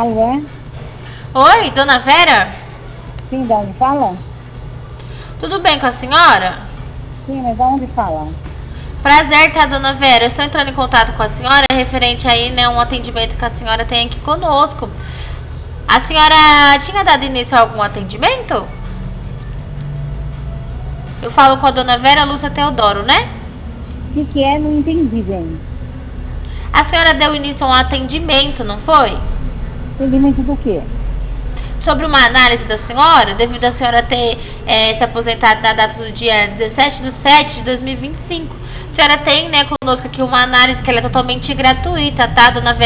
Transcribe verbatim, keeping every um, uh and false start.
Alô? Oi, dona Vera? Sim, de onde fala? Tudo bem com a senhora? Sim, mas de onde fala? Prazer, tá, dona Vera? Eu estou entrando em contato com a senhora referente aí, né, um atendimento que a senhora tem aqui conosco. A senhora tinha dado início a algum atendimento? Eu falo com a dona Vera Lúcia Teodoro, né? O que que é? Não entendi bem. A senhora deu início a um atendimento, não foi? Entendimento do quê? Sobre uma análise da senhora, devido a senhora ter é, se aposentado na data do dia dezessete de setembro de dois mil e vinte e cinco. A senhora tem, né, conosco aqui uma análise que ela é totalmente gratuita, tá, dona Vera?